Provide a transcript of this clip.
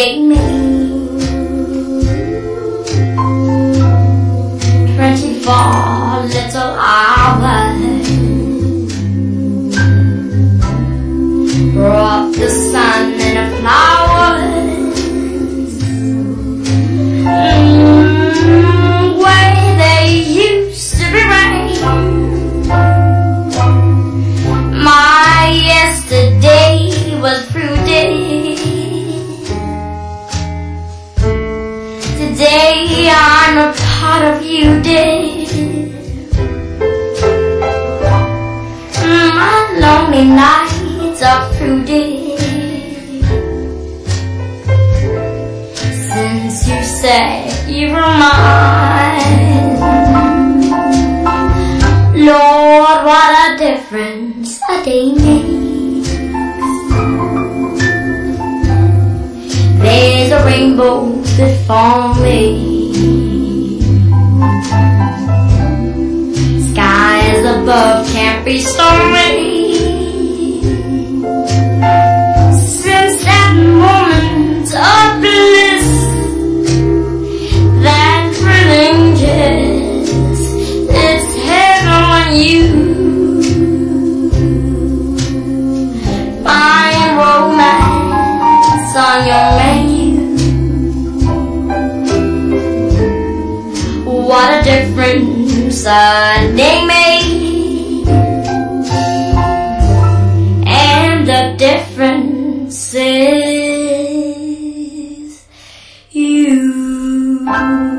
day made 24 little hours, brought the sun and the flowers where there used to be rain. My yesterday was through day. Today I'm a part of you, dear. My lonely nights are through, dear. Since you said you were mine, Lord, what a difference a day makes. There's a rainbow before me, skies above can't be stormy. Since that moment of bliss, that thrilling kiss, it's heaven when you find romance on your menu. What a difference a day made, and the difference is you.